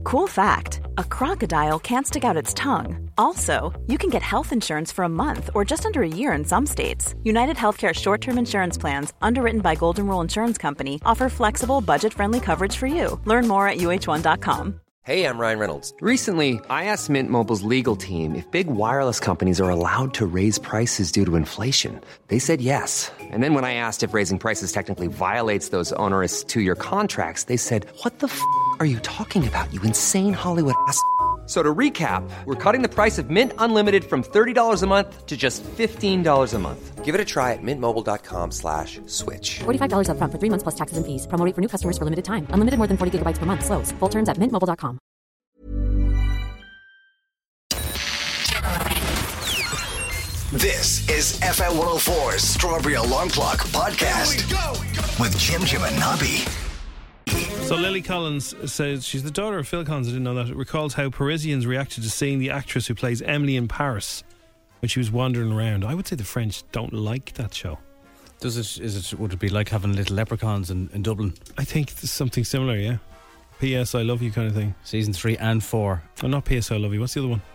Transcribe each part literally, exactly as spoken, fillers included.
Cool fact, a crocodile can't stick out its tongue. Also, you can get health insurance for a month or just under a year in some states. United Healthcare short-term insurance plans, underwritten by Golden Rule Insurance Company, offer flexible, budget-friendly coverage for you. Learn more at U H one dot com. Hey, I'm Ryan Reynolds. Recently, I asked Mint Mobile's legal team if big wireless companies are allowed to raise prices due to inflation. They said yes. And then when I asked if raising prices technically violates those onerous two-year contracts, they said, what the f*** are you talking about, you insane Hollywood ass f- So to recap, we're cutting the price of Mint Unlimited from thirty dollars a month to just fifteen dollars a month. Give it a try at mintmobile.com slash switch. forty-five dollars up front for three months plus taxes and fees. Promo rate for new customers for limited time. Unlimited more than forty gigabytes per month. Slows full terms at mint mobile dot com. This is F M one oh four's Strawberry Alarm Clock Podcast Here we go, we go. with Jim Jim and Nobby. So Lily Collins says she's the daughter of Phil Collins. I didn't know that. It recalls how Parisians reacted to seeing the actress who plays Emily in Paris when she was wandering around. I would say the French don't like that show. Does it? Is it? Would it be like having little leprechauns in, in Dublin? I think there's something similar. Yeah. P S I love you kind of thing. Season three and four. Oh, not P S I love you. What's the other one?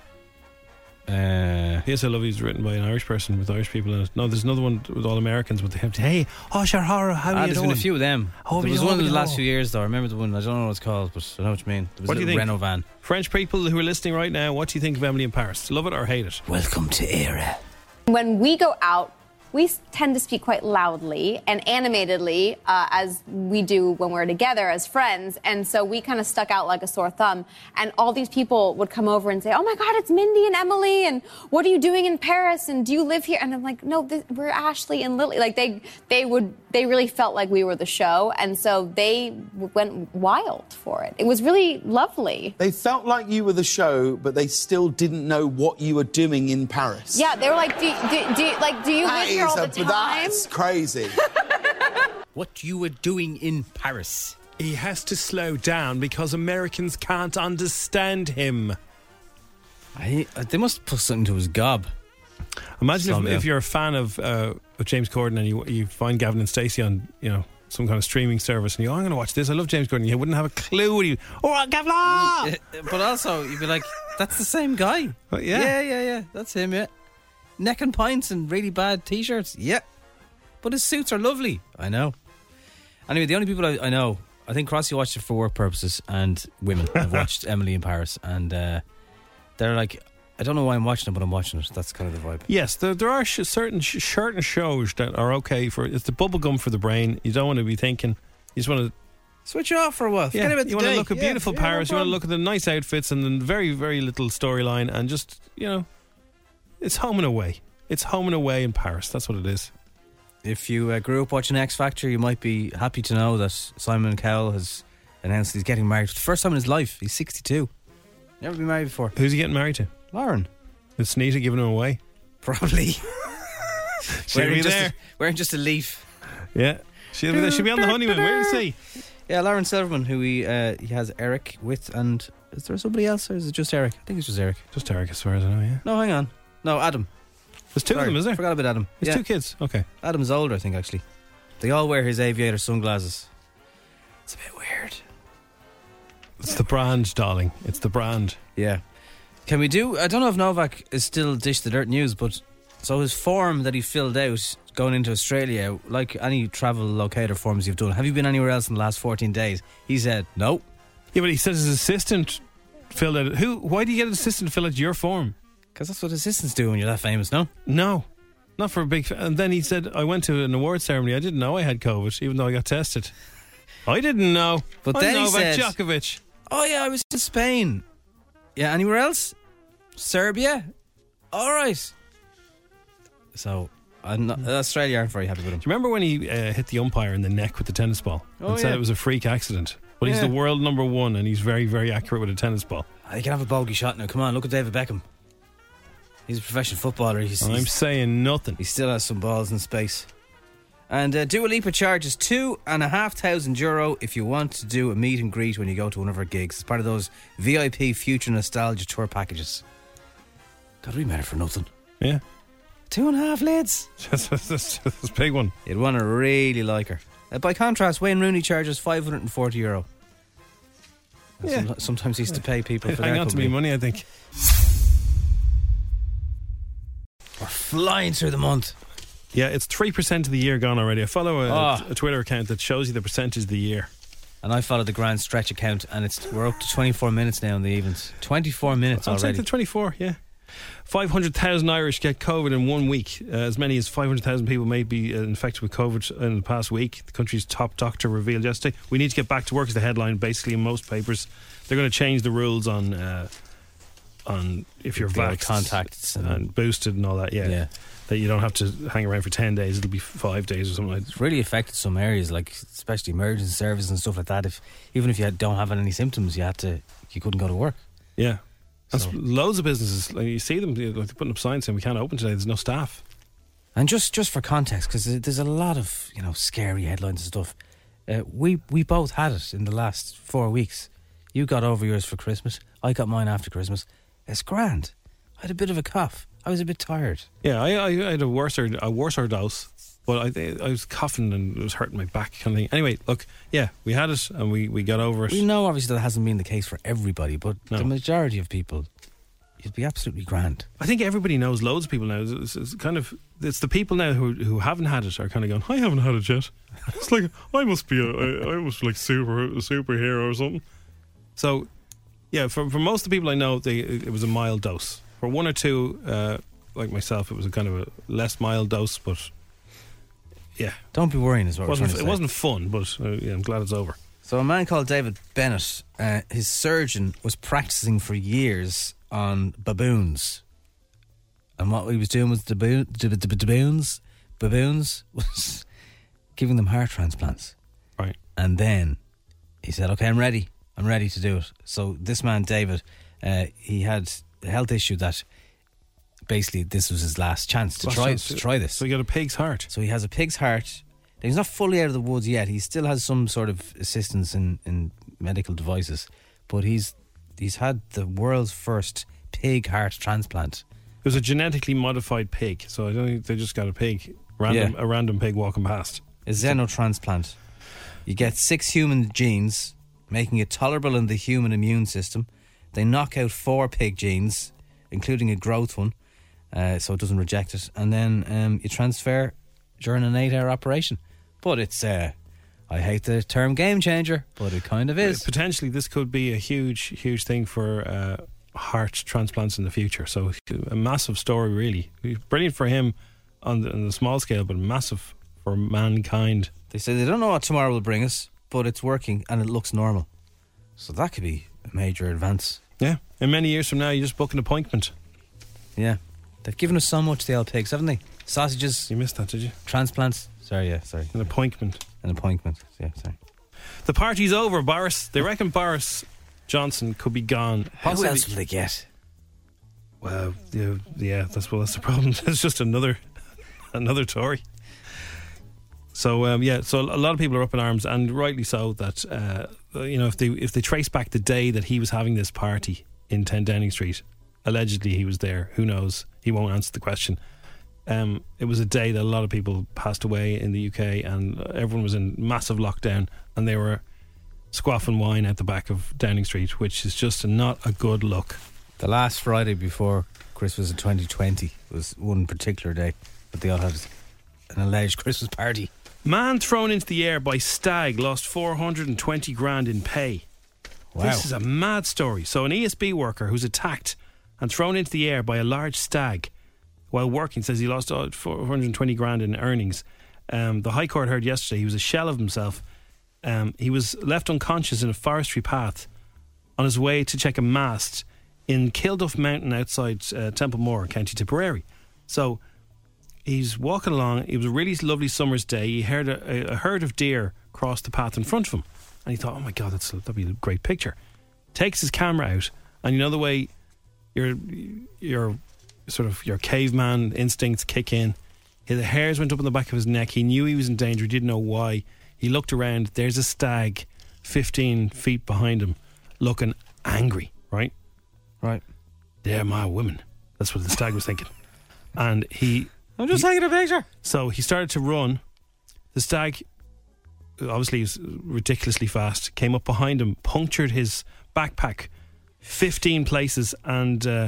Uh, P S I love you is written by an Irish person with Irish people in it. No, there's another one with all Americans. But they have to, hey, oh, sure, horror, how ah, are you there's doing? been a few of them. Oh, there you was know, one in you the last know. few years though. I remember the one. I don't know what it's called, but I know what you mean. There was What a do you little think? Renault van. French people who are listening right now, what do you think of Emily in Paris? Love it or hate it? Welcome to Era. When we go out, we tend to speak quite loudly and animatedly, uh, as we do when we're together as friends. And so we kind of stuck out like a sore thumb. And all these people would come over and say, oh my God, it's Mindy and Emily. And what are you doing in Paris? And do you live here? And I'm like, no, this, we're Ashley and Lily. Like they, they would, they really felt like we were the show. And so they went wild for it. It was really lovely. They felt like you were the show, but they still didn't know what you were doing in Paris. Yeah, they were like, do, do, do, like, do you That live here is all the a- time? That's crazy. What you were doing in Paris? He has to slow down because Americans can't understand him. I, uh, they must put something to his gob. Imagine if, Somehow. if you're a fan of, uh, of James Corden and you you find Gavin and Stacey on, you know, some kind of streaming service and you go, oh, I'm going to watch this. I love James Corden. You wouldn't have a clue. What you? Oh, Gavin! Uh, But also, you'd be like, that's the same guy. Oh, yeah. yeah, yeah, yeah. That's him. Yeah, neck and pints and really bad t-shirts. Yeah, but his suits are lovely. I know. Anyway, the only people I, I know, I think Crossy watched it for work purposes, and women have watched Emily in Paris, and uh, they're like, I don't know why I'm watching it, but I'm watching it. That's kind of the vibe. Yes, there, there are sh- certain sh- certain shows that are okay for. It's the bubble gum for the brain. You don't want to be thinking. You just want to switch it off for a while. Forget Yeah, about the you want to day. look at Yeah, beautiful yeah, Paris. no You want to problem. look at the nice outfits and then very very little storyline and just you know, it's home and away. It's home and away in Paris. That's what it is. If you uh, grew up watching X Factor, you might be happy to know that Simon Cowell has announced he's getting married for the first time in his life. He's sixty-two. Never been married before. Who's he getting married to? Lauren. Is Sneeta giving him away? Probably. She'll wearing, be just there. A, wearing just a leaf. Yeah, she'll be there. She'll be on the honeymoon. Where is he? Yeah, Lauren Silverman, who he uh, he has Eric with, and is there somebody else or is it just Eric? I think it's just Eric. Just Eric, as far as I know. Yeah. No, hang on. No, Adam. There's two Sorry, of them, is there? Forgot about Adam. There's Yeah. two kids. Okay. Adam's older, I think, actually. They all wear his aviator sunglasses. It's a bit weird. It's the brand, darling. It's the brand. Yeah. Can we do... I don't know if Novak is still Dish the Dirt News, but... So his form that he filled out going into Australia, like any travel locator forms you've done, have you been anywhere else in the last fourteen days? He said, no. Yeah, but he says his assistant filled out... Who? Why do you get an assistant to fill out your form? Because that's what assistants do when you're that famous, no? No. Not for a big... Fa- and then he said, I went to an award ceremony. I didn't know I had COVID, even though I got tested. I didn't know. But I then know he about said- Djokovic. Oh, yeah, I was in Spain. Yeah, anywhere else? Serbia? All right. So, I'm not, Australia aren't very happy with him. Do you remember when he uh, hit the umpire in the neck with the tennis ball Oh, and said yeah. it was a freak accident? But he's Yeah. the world number one and he's very, very accurate with a tennis ball. He can have a bogey shot now. Come on, look at David Beckham. He's a professional footballer. He's, I'm he's, saying nothing. he still has some balls in space. And uh, Dua Lipa charges two and a half thousand euro if you want to do a meet and greet when you go to one of her gigs. It's part of those V I P Future Nostalgia Tour packages. God, we met her for nothing. Yeah. Two and a half lads. That's, that's, that's, that's a big one. You'd want to really like her. Uh, by contrast, Wayne Rooney charges five hundred forty euro. Yeah. Some- Sometimes he used to pay people for Hang their on to me company. money, I think. We're flying through the month. Yeah, it's three percent of the year gone already. I follow a, Oh. a Twitter account that shows you the percentage of the year. And I follow the Grand Stretch account, and it's we're up to twenty-four minutes now in the evens. twenty-four minutes I'll take already. the twenty-four, yeah. five hundred thousand Irish get COVID in one week. Uh, as many as five hundred thousand people may be uh, infected with COVID in the past week. The country's top doctor revealed yesterday. We need to get back to work is the headline, basically, in most papers. They're going to change the rules on uh, on if you're The old vaxxed contacts and, and- boosted and all that, yeah. Yeah. That you don't have to hang around for ten days. It'll be five days or something like that. It's really affected some areas, like especially emergency services and stuff like that. If even if you had, don't have any symptoms, you had to you couldn't go to work. Yeah. That's So- loads of businesses. Like you see them, like they're putting up signs saying we can't open today. There's no staff. And just, just for context, because there's a lot of you know scary headlines and stuff. Uh, we we both had it in the last four weeks. You got over yours for Christmas. I got mine after Christmas. It's grand. I had a bit of a cough. I was a bit tired. Yeah, I, I, I had a worse a worse dose, but I I was coughing and it was hurting my back kind of thing. Anyway, look, yeah, we had it and we, we got over it. We know obviously that hasn't been the case for everybody, but No. the majority of people, you'd be absolutely grand. I think everybody knows. Loads of people now. It's, it's kind of it's the people now who who haven't had it are kind of going, I haven't had it yet. It's like I must be a I, I must be like super a superhero or something. So yeah, for for most of the people I know, they it was a mild dose. For one or two, uh, like myself, it was a kind of a less mild dose, but yeah, Don't be worrying, is what it we're trying wasn't to say. it wasn't fun, but uh, yeah, I'm glad it's over. So a man called David Bennett, uh, his surgeon was practicing for years on baboons. And what he was doing with the baboon, the, the, the baboons, baboons was giving them heart transplants. Right. And then he said, okay, I'm ready. I'm ready to do it. So this man, David, uh, he had a health issue that basically this was his last chance to Last try chance to to- try this. So you got a pig's heart. So he has a pig's heart. Now, he's not fully out of the woods yet. He still has some sort of assistance in, in medical devices. But he's he's had the world's first pig heart transplant. It was a genetically modified pig, so I don't think they just got a pig, random Yeah. a random pig walking past. A xenotransplant. You get six human genes, making it tolerable in the human immune system. They knock out four pig genes, including a growth one, uh, so it doesn't reject it. And then um, you transfer during an eight-hour operation. But it's, uh, I hate the term game changer, but it kind of is. Potentially, this could be a huge, huge thing for uh, heart transplants in the future. So, a massive story, really. Brilliant for him on the, on the small scale, but massive for mankind. They say they don't know what tomorrow will bring us, but it's working and it looks normal. So that could be a major advance. Yeah. And many years from now, you just book an appointment. Yeah. They've given us so much, the old pigs, haven't they? Sausages, You missed that, did you? transplants. Sorry, yeah, sorry. An appointment. An appointment. Yeah, sorry. The party's over, Boris. They reckon Boris Johnson could be gone. Who Possibly- else will they get? Well, yeah, yeah, that's well, that's the problem. It's just another, another Tory. So um, yeah, so a lot of people are up in arms, and rightly so. That uh, you know, if they if they trace back the day that he was having this party in ten Downing Street, allegedly he was there. Who knows? He won't answer the question. Um, it was a day that a lot of people passed away in the U K, and everyone was in massive lockdown, and they were squaffing wine at the back of Downing Street, which is just not a good look. The last Friday before Christmas in twenty twenty was one particular day, but they all had an alleged Christmas party. Man thrown into the air by stag lost four hundred twenty grand in pay. Wow. This is a mad story. So an E S B worker who's attacked and thrown into the air by a large stag while working says he lost four hundred twenty grand in earnings. Um, the High Court heard yesterday he was a shell of himself. Um, he was left unconscious in a forestry path on his way to check a mast in Kilduff Mountain outside uh, Templemore, County Tipperary. So he's walking along. It was a really lovely summer's day. He heard a, a herd of deer cross the path in front of him, and he thought, "Oh my God, that's that'd be a great picture." Takes his camera out, and you know the way your your sort of your caveman instincts kick in. The hairs went up on the back of his neck. He knew he was in danger. He didn't know why. He looked around. There's a stag, fifteen feet behind him, looking angry. Right, Right. they're my women. That's what the stag was thinking, and he. I'm just taking a picture. So he started to run. The stag, obviously, was ridiculously fast, came up behind him, punctured his backpack, fifteen places, and uh,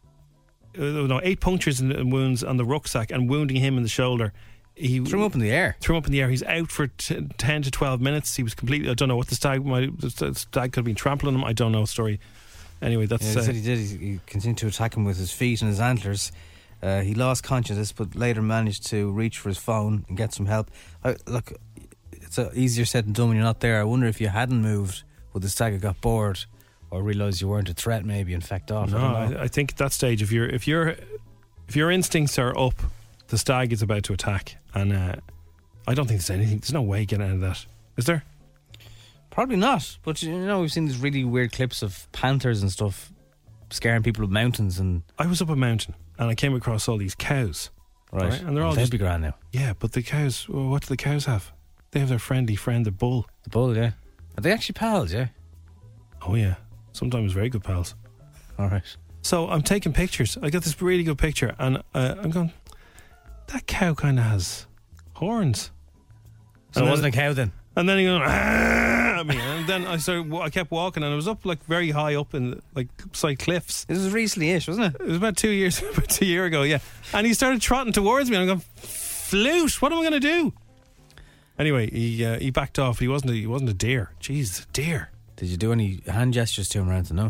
no, eight punctures and, and wounds on the rucksack, and wounding him in the shoulder. He threw him up in the air. Threw him up in the air. He's out for t- ten to twelve minutes. He was completely. I don't know what the stag. Might, the stag could have been trampling him. I don't know. Story. Anyway, that's. Yeah, he uh, said he did. He, he continued to attack him with his feet and his antlers. Uh, he lost consciousness, but later managed to reach for his phone and get some help. I, look, it's uh, easier said than done when you're not there. I wonder if you hadn't moved, would the stag have got bored or realised you weren't a threat, maybe, and fecked off? No, I, don't know. I, I think at that stage, if you're if you're if your instincts are up, the stag is about to attack, and uh, I don't think there's anything. There's no way getting out of that, is there? Probably not. But you know, we've seen these really weird clips of panthers and stuff scaring people up mountains. And I was up a mountain and I came across all these cows. Right, right? And they're well, all they'd just be grand now. Yeah, but the cows. Well, what do the cows have? They have their friendly friend, the bull. The bull, yeah. Are they actually pals? Yeah. Oh yeah, sometimes very good pals. All right. So I'm taking pictures. I got this really good picture, and uh, I'm going. That cow kind of has horns. So it wasn't a cow then. And then he goes, ah, at me, and then I started. I kept walking, and I was up like very high up in like side cliffs. This was recently-ish, wasn't it? It was about two years, about two year ago, yeah. And he started trotting towards me, and I'm going, flute. What am I going to do? Anyway, he uh, he backed off. He wasn't. A, he wasn't a deer. Jeez, a deer. Did you do any hand gestures to him around to know?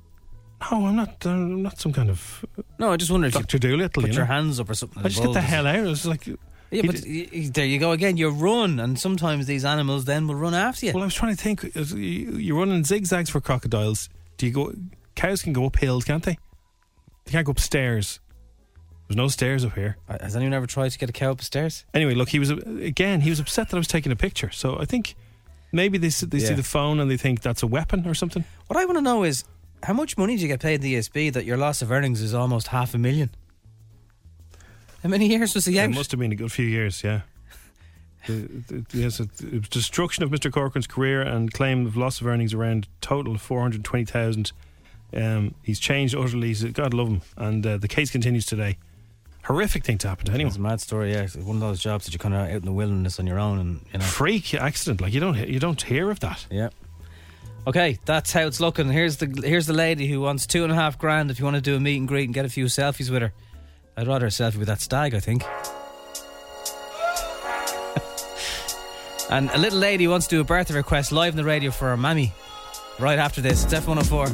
No, I'm not. Uh, I'm not some kind of. No, I just wonder if Doctor you Doolittle. put you your know? hands up or something. I just get the hell out. It was like. Yeah, but d- y- there you go again. You run, and sometimes these animals then will run after you. Well, I was trying to think. You're running zigzags for crocodiles. Do you go? Cows can go up hills, can't they? They can't go upstairs. There's no stairs up here. Has anyone ever tried to get a cow up the stairs? Anyway, look, he was again. He was upset that I was taking a picture. So I think maybe they they Yeah. see the phone and they think that's a weapon or something. What I want to know is how much money do you get paid in the E S B that your loss of earnings is almost half a million? How many years was he out? It must have been a good few years. Yeah. the, the, yes, it, it was destruction of Mister Corcoran's career and claim of loss of earnings around total of four hundred twenty thousand. Um, he's changed utterly. He's, God love him, and uh, the case continues today. Horrific thing to happen to anyone. It's a mad story. Yeah, it's one of those jobs that you're kind of out in the wilderness on your own, and you know, freak accident. Like you don't you don't hear of that. Yeah. Okay, that's how it's looking. Here's the here's the lady who wants two and a half grand if you want to do a meet and greet and get a few selfies with her. I'd rather a selfie with that stag, I think. And a little lady wants to do a birthday request live on the radio for her mammy. Right after this, it's F one oh four.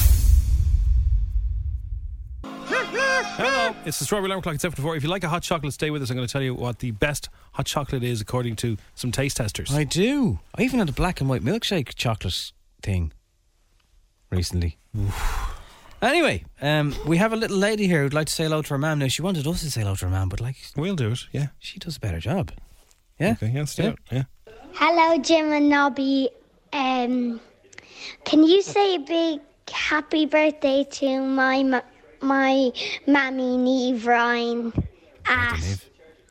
Hello, it's the Strawberry Alarm Clock. It's F one oh four. If you like a hot chocolate, stay with us. I'm going to tell you what the best hot chocolate is according to some taste testers. I do. I even had a black and white milkshake chocolate thing recently. Anyway, um, we have a little lady here who'd like to say hello to her mum. Now, she wanted us to say hello to her mum, but like, we'll do it, yeah. She does a better job. Yeah? Okay, yeah, let's do Yeah. it, yeah. Hello, Jim and Nobby. Um, can you say a big happy birthday to my ma- my mammy, Neve Ryan, at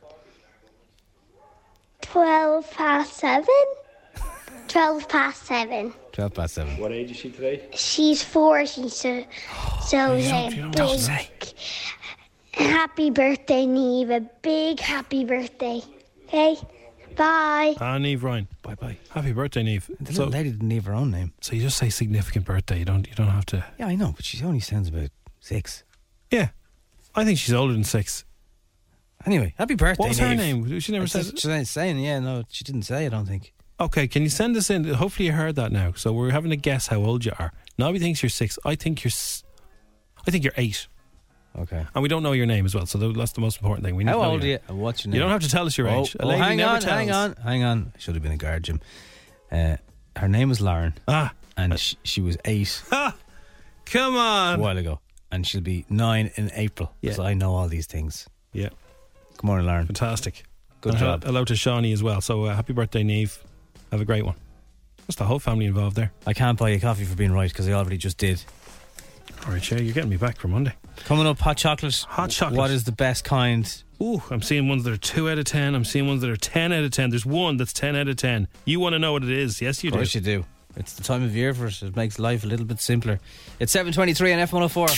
twelve past seven? twelve past seven. twelve past seven. What age is she today? She's four, she's so, so you say don't- you a don't big say. happy birthday, Neve. A big happy birthday. Okay? Bye. Ah, Neve Ryan. Bye bye. Happy birthday, Neve. The So, little lady didn't leave her own name. so you just say significant birthday. You don't. You don't have to. Yeah, I know, but she only sounds about six. Yeah, I think she's older than six. Anyway, happy birthday, What was her Niamh. name? She never I said. just- She was saying, yeah, no, she didn't say, I don't think. Okay, can you send us in? Hopefully you heard that now. So we're having to guess how old you are. Nobby thinks you're six. I think you're. s- I think you're eight. Okay. And we don't know your name as well. So that's the most important thing. We need How to know old are your you? And what's your name. name? You don't have to tell us your Oh, age. A oh, lady hang never on, tells. hang on, hang on. I should have been a guard, Jim. Uh, her name was Lauren. Ah, and she, she was eight ah, come a on. while ago, and she'll be nine in April. Yeah. So I know all these things. Yeah, Good morning, Lauren. fantastic. Good And job. Hello to Shawnee as well. So uh, happy birthday, Neve. Have a great one. That's the whole family involved there. I can't buy you coffee for being right because I already just did. All right, Shay, you're getting me back for Monday. Coming up, hot chocolate. Hot chocolate. What is the best kind? Ooh, I'm seeing ones that are two out of ten. I'm seeing ones that are ten out of ten. There's one that's ten out of ten. You want to know what it is? Yes, you Of do. course you do. It's the time of year for it. It makes life a little bit simpler. It's seven twenty-three on F one oh four.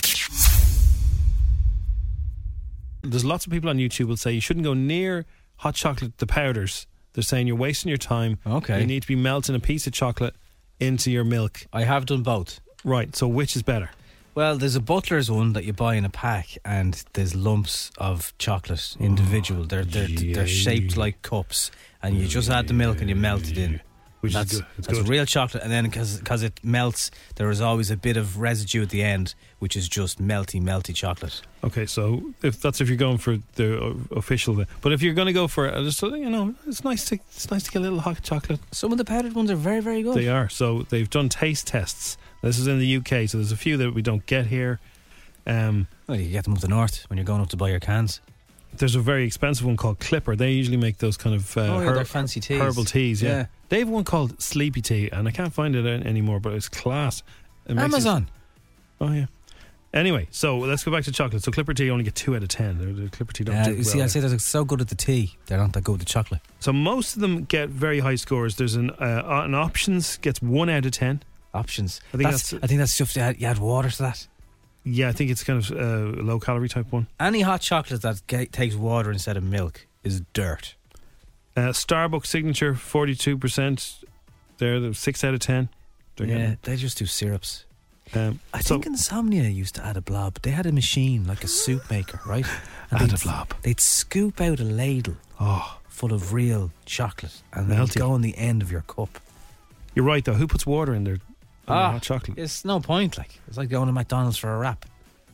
There's lots of people on YouTube will say you shouldn't go near hot chocolate, the powders. They're saying you're wasting your time. Okay. You need to be melting a piece of chocolate into your milk. I have done both. Right, so which is better? Well, there's a Butler's one that you buy in a pack, and there's lumps of chocolate individual. They're they're yeah. they're shaped like cups, and you just add the milk and you melt it in. Which that's is good. It's that's good. real chocolate, and then because it melts, there is always a bit of residue at the end, which is just melty, melty chocolate. Okay, so if that's if you're going for the uh, official, but if you're going to go for uh, just you know, it's nice to it's nice to get a little hot chocolate. Some of the powdered ones are very, very good. They are. So they've done taste tests. This is in the U K, so there's a few that we don't get here. Um, well, you get them up the north when you're going up to buy your cans. There's a very expensive one called Clipper. They usually make those kind of uh, oh, yeah, her- they're fancy teas. herbal teas. Yeah. Yeah. They have one called Sleepy Tea, and I can't find it an- anymore, but it's class. It makes Amazon. It, oh yeah. Anyway, so let's go back to chocolate. So Clipper Tea only get two out of ten. The, the Clipper Tea don't Yeah, do you well. see, I say they're so good at the tea. They're not that good at the chocolate. So most of them get very high scores. There's an uh, an options gets one out of ten. Options. I think that's, that's- I think that's stuff you add, you add water to that. Yeah, I think it's kind of uh, low calorie type one. Any hot chocolate that ga- takes water instead of milk is dirt. Uh, Starbucks Signature forty-two percent. They're the six out of ten. They're Yeah, getting- they just do syrups. Um, I so- think Insomnia used to add a blob. They had a machine like a soup maker, right? And Add they'd- a blob. They'd scoop out a ladle Oh, full of real chocolate, and then it'd Melty. go on the end of your cup. you're right though. Who puts water in their, in their Ah, hot chocolate? It's no point. Like it's like going to McDonald's for a wrap.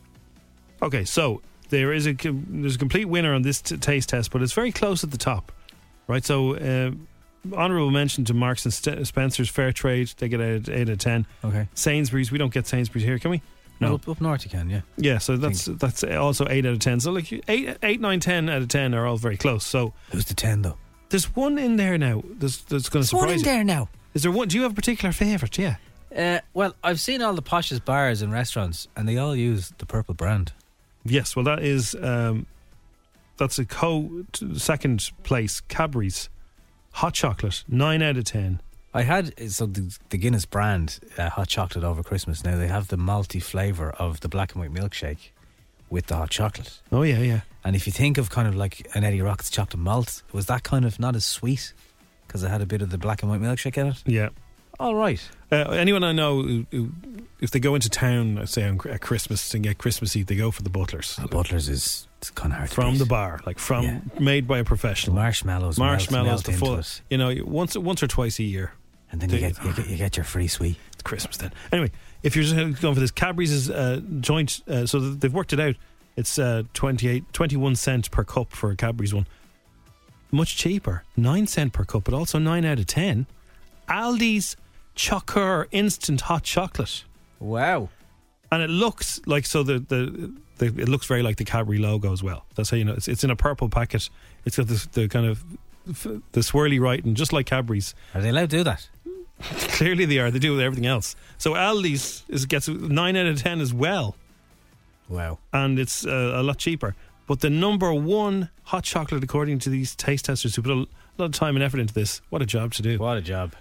Okay, so there is a com- there's a complete winner on this t- taste test, but it's very close at the top, right? So, uh, honourable mention to Marks and St- Spencer's Fair Trade. They get eight, eight out of ten. Okay. Sainsbury's, we don't get Sainsbury's here, can we? No. Up, up north you can, yeah. Yeah, so that's that's also eight out of ten. So like eight, eight, nine, ten out of ten are all very close. So Who's the ten though? there's one in there now. That's, that's going to There's one surprise in you. there now. Is there one? Do you have a particular favourite? Yeah. Uh, well, I've seen all the poshest bars and restaurants, and they all use the purple brand. Yes. Well, that is um, that's a co t- second place Cadbury's hot chocolate, nine out of ten. I had so the, the Guinness brand uh, hot chocolate over Christmas. Now they have the malty flavour of the black and white milkshake with the hot chocolate. Oh yeah, yeah. And if you think of kind of like an Eddie Rockets chocolate malt, was that kind of not as sweet because it had a bit of the black and white milkshake in it? Yeah. All right. Uh, anyone I know, who, who, if they go into town, say on, at Christmas and get Christmassy, they go for the Butlers. The Butlers is it's kind of hard to From beat. the bar, like from Yeah. made by a The professional. marshmallows, melt- Marshmallows, melt the into full. it. You know, once once or twice a year. And then you They- get, you get you get your free sweet. It's Christmas then. Anyway, if you're just going for this, Cadbury's is uh, joint, uh, so they've worked it out. It's uh, twenty-eight, twenty-one cent per cup for a Cadbury's one. Much cheaper, nine cent per cup, but also nine out of ten. Aldi's Chocker instant hot chocolate, Wow. and it looks like so the, the the it looks very like the Cadbury logo as well. That's how you know it's it's in a purple packet. It's got the, the kind of the swirly writing, just like Cadbury's. Are they allowed to do that? Clearly they are. They do with everything else. So Aldi's is, gets nine out of ten as well, Wow. and it's uh, a lot cheaper. But the number one hot chocolate, according to these taste testers who put a lot of time and effort into this, what a job to do. What a job.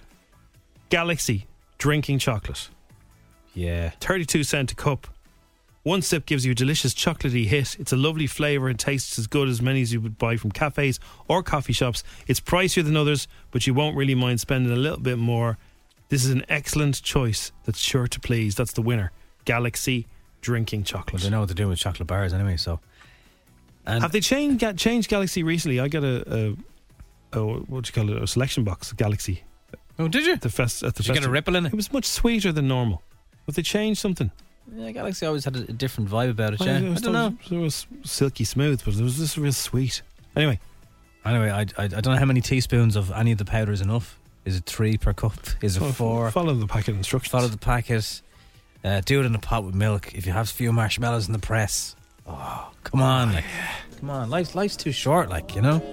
Galaxy drinking chocolate, Yeah. thirty-two cent a cup. One sip gives you a delicious chocolatey hit. It's a lovely flavour and tastes as good as many as you would buy from cafes or coffee shops. It's pricier than others, but you won't really mind spending a little bit more. This is an excellent choice that's sure to please. That's the winner. Galaxy drinking Well, chocolate. they know what they're doing with chocolate bars anyway, so. And Have they changed, ga- changed Galaxy recently? I got a, a, a what do you call it, a selection box, Galaxy. oh, did you? The fest, at the Did you get a festival. ripple in it? It was much sweeter than normal. Have they changed something? Yeah, Galaxy always had a, a different vibe about it, I, yeah. it I was, don't know. It was silky smooth, but it was just real sweet. Anyway, Anyway, I, I I don't know how many teaspoons of any of the powder is enough. Is it three per cup? Is it fo- four? Follow the packet instructions. Follow the packet. Uh, do it in a pot with milk. If you have a few marshmallows in the press. Oh, come on. Like, come on. Life's, life's too short, like, you know?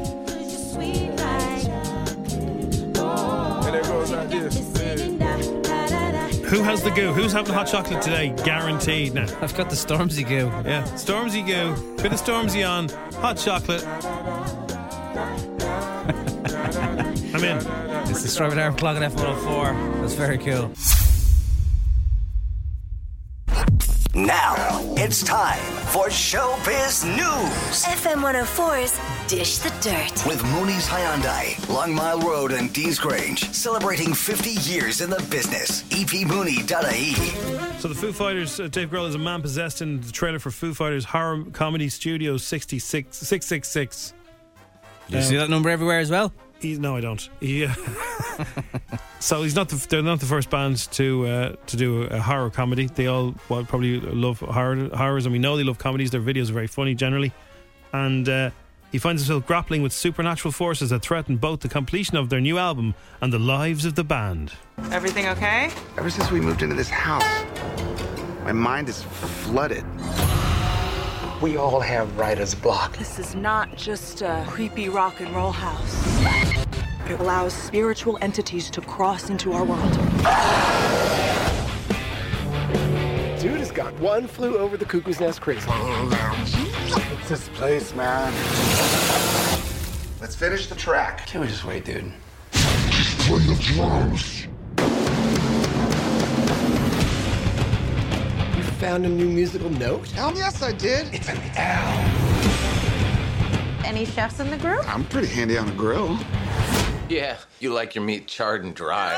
Who has the goo? Who's having hot chocolate today? Guaranteed now. I've got the Stormzy goo. Yeah, Stormzy goo. Bit of Stormzy on. Hot chocolate. I'm in. It's the Strawberry Alarm Clock at F one oh four. That's very cool. Now, It's time for Showbiz News. F M one oh four's Dish the Dirt. With Mooney's Hyundai, Long Mile Road and Dean's Grange, celebrating fifty years in the business. e p mooney dot i e. So the Foo Fighters, uh, Dave Grohl is a man possessed in the trailer for Foo Fighters Horror Comedy Studio sixty-six, six six six. Do you um, see that number everywhere as well? He, no, I don't. He, uh, so he's not. The, they're not the first band to uh, to do a horror comedy. They all well, probably love horror, horrors, and we know they love comedies. Their videos are very funny generally, and uh, he finds himself grappling with supernatural forces that threaten both the completion of their new album and the lives of the band. Everything okay? Ever since we moved into this house, my mind is flooded. We all have writer's block. This is not just a creepy rock and roll house. It allows spiritual entities to cross into our world. Dude has got one flew over the cuckoo's nest crazy. What's this place, man? Let's finish the track. Can't we just wait, dude? Just play the drums. Found a new musical note? Um, yes, I did. It's an L. Any chefs in the group? I'm pretty handy on the grill. Yeah, you like your meat charred and dry.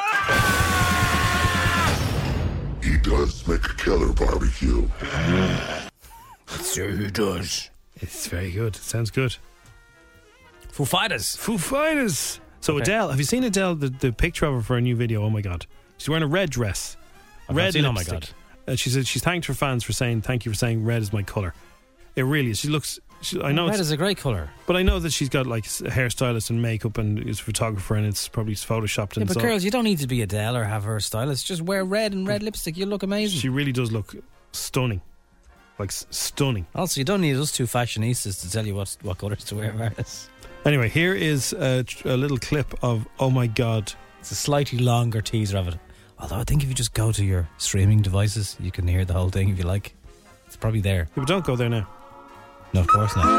He does make a killer barbecue. Sure he does. It's very good. It sounds good. Foo Fighters. Foo Fighters. So Okay. Adele, have you seen Adele, the, the picture of her for a new video? Oh my God. She's wearing a red dress. I've red not seen, oh my lipstick. God. Uh, she said she's thanked her fans for saying thank you for saying red is my colour. It really is. She looks. She, I know red it's, is a great colour, but I know that she's got like a hairstylist and makeup and is a photographer and it's probably photoshopped. Yeah, and but so girls, you don't need to be Adele or have her stylist. Just wear red and red lipstick. You look amazing. She really does look stunning, like s- stunning. Also, you don't need us two fashionistas to tell you what what colours to wear, artists. Anyway, here is a, a little clip of Oh My God. It's a slightly longer teaser of it. Although I think if you just go to your streaming devices, you can hear the whole thing if you like. It's probably there. Yeah, but don't go there now. No, of course not.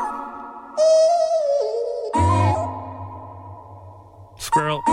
Squirrel.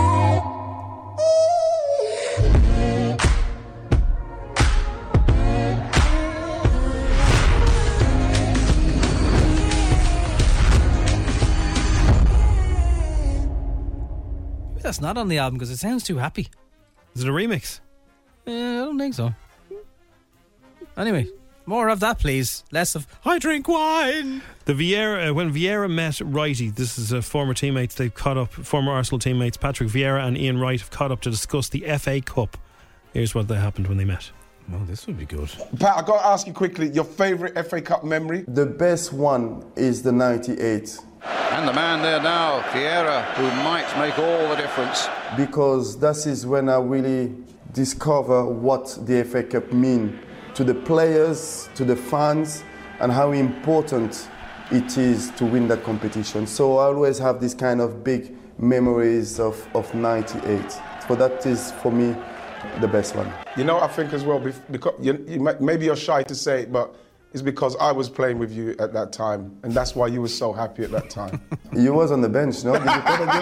That's not on the album because it sounds too happy. Is it a remix? Uh, I don't think so. Anyway, more of that, please. Less of I drink wine. The Vieira, uh, when Vieira met Wrighty, this is a former teammates. They've caught up. Former Arsenal teammates Patrick Vieira and Ian Wright have caught up to discuss the F A Cup. Here's what they happened when they met. Oh, this would be good. Pat, I've got to ask you quickly, your favourite F A Cup memory? The best one is the ninety-eight. And the man there now, Vieira, who might make all the difference. Because that is when I really discover what the F A Cup mean to the players, to the fans, and how important it is to win that competition. So I always have this kind of big memories of, of ninety-eight. So that is, for me, the best one. You know, I think as well, because you, you might, maybe you're shy to say it, but it's because I was playing with you at that time, and that's why you were so happy at that time. You was on the bench, no? Did you play the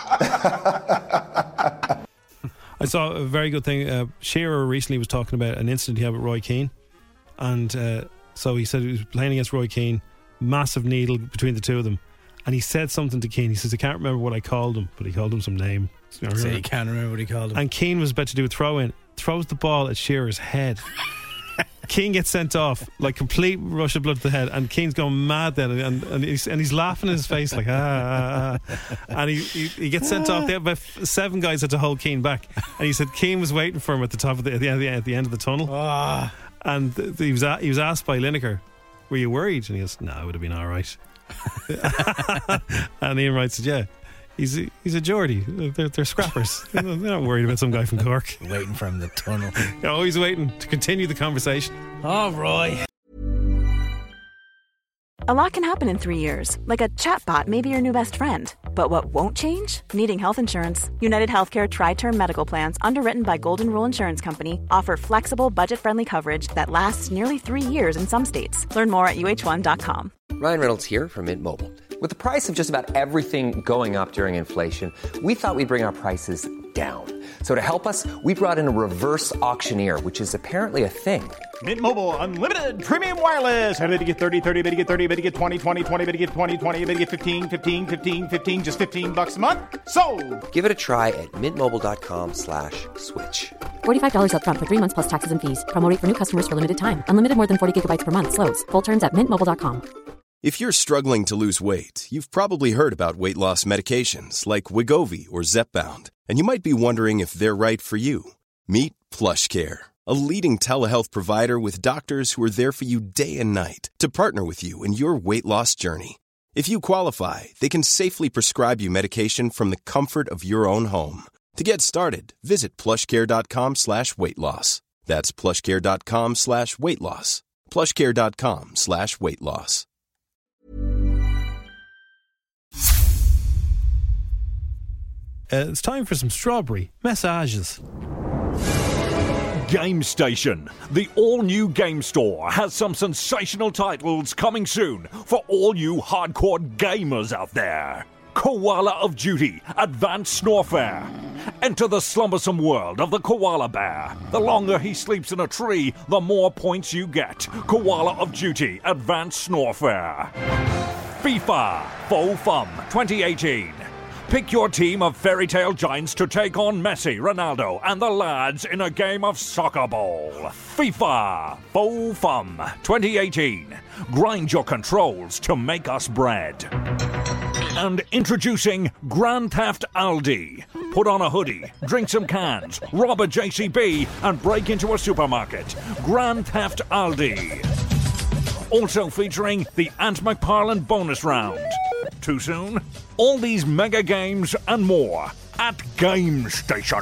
game? I saw a very good thing. Uh, Shearer recently was talking about an incident he had with Roy Keane, and uh, so he said he was playing against Roy Keane, massive needle between the two of them, and he said something to Keane. He says, I can't remember what I called him, but he called him some name. So he can't remember what he called him. And Keane was about to do a throw-in, throws the ball at Shearer's head. Keane gets sent off, like complete rush of blood to the head, and Keane's going mad then, and, and, he's, and he's laughing in his face like, ah, ah, ah. And he, he, he gets sent off. There, about seven guys had to hold Keane back, and he said Keane was waiting for him at the top of the, at the, at the end of the tunnel. Oh. And th- he was a, he was asked by Lineker, were you worried? And he goes, no, it would have been all right. And Ian Wright said, yeah. He's a, he's a Geordie. They're, they're scrappers. They're not worried about some guy from Cork. Waiting for him in the tunnel. They're always waiting to continue the conversation. Oh, Roy. A lot can happen in three years. Like a chatbot may be your new best friend. But what won't change? Needing health insurance. United Healthcare Tri-Term Medical Plans, underwritten by Golden Rule Insurance Company, offer flexible, budget-friendly coverage that lasts nearly three years in some states. Learn more at U H one dot com. Ryan Reynolds here from Mint Mobile. With the price of just about everything going up during inflation, we thought we'd bring our prices down. So to help us, we brought in a reverse auctioneer, which is apparently a thing. Mint Mobile Unlimited Premium Wireless. How did you get thirty, thirty, bit you get thirty, bit you get twenty, twenty, twenty, bit you get twenty, twenty, bit you get fifteen, fifteen, fifteen, fifteen, just fifteen bucks a month? Sold! Give it a try at mintmobile.com slash switch. forty-five dollars up front for three months plus taxes and fees. Promo rate for new customers for limited time. Unlimited more than forty gigabytes per month. Slows full terms at mint mobile dot com. If you're struggling to lose weight, you've probably heard about weight loss medications like Wegovy or Zepbound, and you might be wondering if they're right for you. Meet PlushCare, a leading telehealth provider with doctors who are there for you day and night to partner with you in your weight loss journey. If you qualify, they can safely prescribe you medication from the comfort of your own home. To get started, visit plushcare.com slash weight loss. That's plushcare.com slash weight loss. plushcare.com slash weight loss. Uh, it's time for some strawberry messages. Game Station, the all-new game store, has some sensational titles coming soon for all you hardcore gamers out there. Koala of Duty, Advanced Snorfare. Enter the slumbersome world of the koala bear. The longer he sleeps in a tree, the more points you get. Koala of Duty, Advanced Snorfare. FIFA Faux Fum twenty eighteen. Pick your team of fairy tale giants to take on Messi, Ronaldo, and the lads in a game of soccer ball. FIFA Faux Fum twenty eighteen. Grind your controls to make us bread. And introducing Grand Theft Aldi. Put on a hoodie, drink some cans, rob a J C B, and break into a supermarket. Grand Theft Aldi. Also featuring the Ant McParlin bonus round. Too soon? All these mega games and more at Game Station.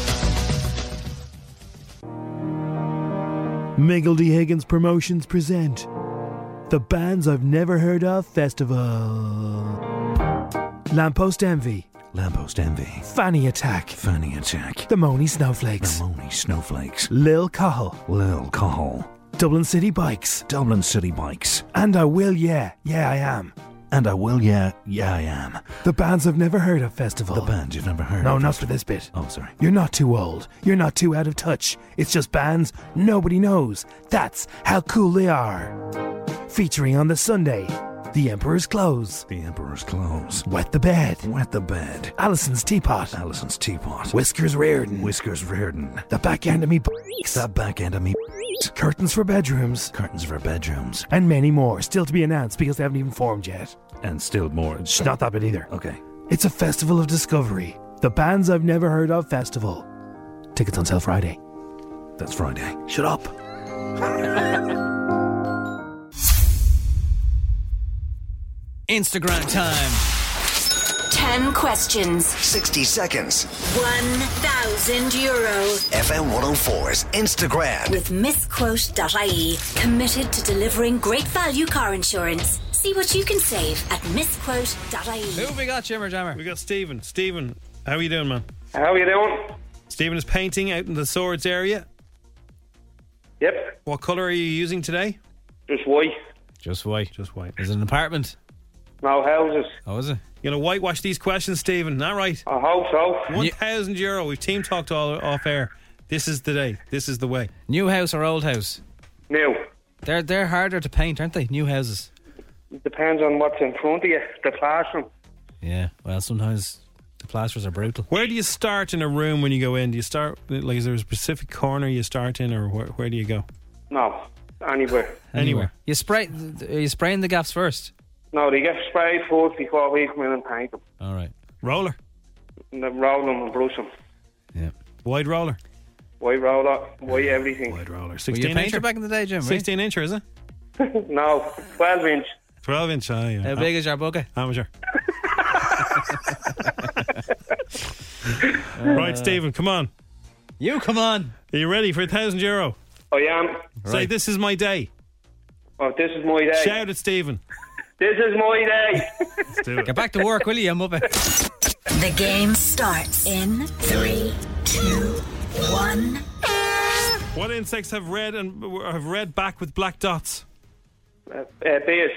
Miggledy Higgins Promotions present the Bands I've Never Heard Of Festival. Lamppost Envy. Lamppost Envy. Fanny Attack. Fanny Attack. The Moni Snowflakes. The Moni Snowflakes. Lil Cahill. Lil Cahill. Dublin City Bikes. Dublin City Bikes. And I Will Yeah, Yeah I Am. And I Will Yeah, Yeah I Am. The Bands I've Never Heard Of Festival. The bands you've never heard no, of. No, not festival. for this bit. Oh, sorry. You're not too old. You're not too out of touch. It's just bands nobody knows. That's how cool they are. Featuring on the Sunday, The Emperor's Clothes. The Emperor's Clothes. Wet the Bed. Wet the Bed. Alison's Teapot. Alison's Teapot. Whiskers Reardon. Whiskers Reardon. The Back End of Me Bikes. The Back End of Me Curtains for Bedrooms. Curtains for Bedrooms. And many more, still to be announced because they haven't even formed yet. And still more. Shh, not that bit either. Okay. It's a festival of discovery. The Bands I've Never Heard Of Festival. Tickets on sale Friday. That's Friday. Shut up. Instagram time. Ten questions. sixty seconds. One thousand euro. F M one oh four's Instagram. With misquote dot I E. Committed to delivering great value car insurance. See what you can save at misquote dot I E. Who have we got, Jimmer Jammer? We got Stephen. Stephen, how are you doing, man? How are you doing? Stephen is painting out in the Swords area. Yep. What colour are you using today? Just white. Just white. Just white. Is it an apartment? No houses. Oh, is it? You're going to whitewash these questions, Stephen. Not right. I hope so. one thousand euro. We've team talked all off air. This is the day. This is the way. New house or old house? New. They're they're harder to paint, aren't they? New houses. It depends on what's in front of you. The classroom. Yeah. Well, sometimes the plasters are brutal. Where do you start in a room when you go in? Do you start, like, is there a specific corner you start in, or where, where do you go? No. Anywhere. Anywhere. You spray. Are you spraying the gaps first? No, they get sprayed first before we come in and paint them. All right. Roller? And then roll them and brush them. Yeah. Wide roller? Wide roller, wide everything. Wide roller. Were sixteen you a painter incher? back in the day, Jim? sixteen incher, is it? No, twelve inch. twelve inch, oh, yeah. How big is your bucket? Amateur. Right, Stephen, come on. You come on. Are you ready for a thousand euro? I am. Say, this is my day. Oh, this is my day. Shout it, Stephen. This is my day. Let's do it. Get back to work, will you, Muppet? The game starts in three, two, one. What insects have red and have red back with black dots? Uh, uh, beers.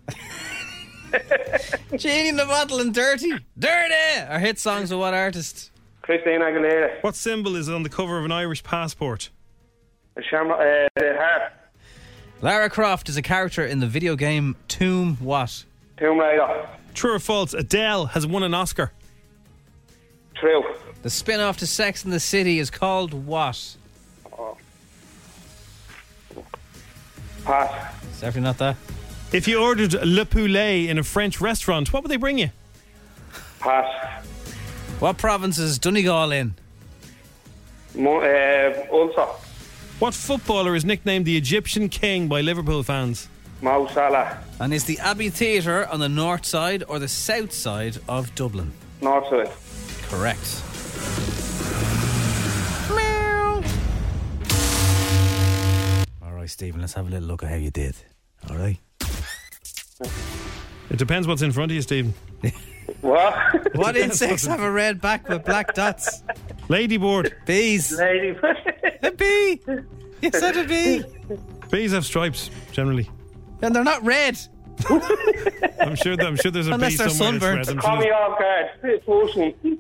Genie in the Bottle and Dirty. Dirty! Our hit songs of what artist? Christine Aguilera. What symbol is on the cover of an Irish passport? A The Shamrock, uh, the Harp. Lara Croft is a character in the video game Tomb what? Tomb Raider. True or false? Adele has won an Oscar. True. The spin-off to Sex and the City is called what? Oh. Pass. It's definitely not that. If you ordered Le Poulet in a French restaurant, what would they bring you? Pass. What province is Donegal in? Mo- uh, Ulster. What footballer is nicknamed the Egyptian King by Liverpool fans? Mo Salah. And is the Abbey Theatre on the north side or the south side of Dublin? North side. Correct. All right, Stephen, let's have a little look at how you did. All right. It depends what's in front of you, Stephen. What? What insects have a red back with black dots? Ladyboard. Bees. Ladyboard. A bee. You said a bee. Bees have stripes, generally. And they're not red. I'm sure that, I'm sure there's a Unless bee they're somewhere. It's red. I'm Call sure me off guard. It's awesome.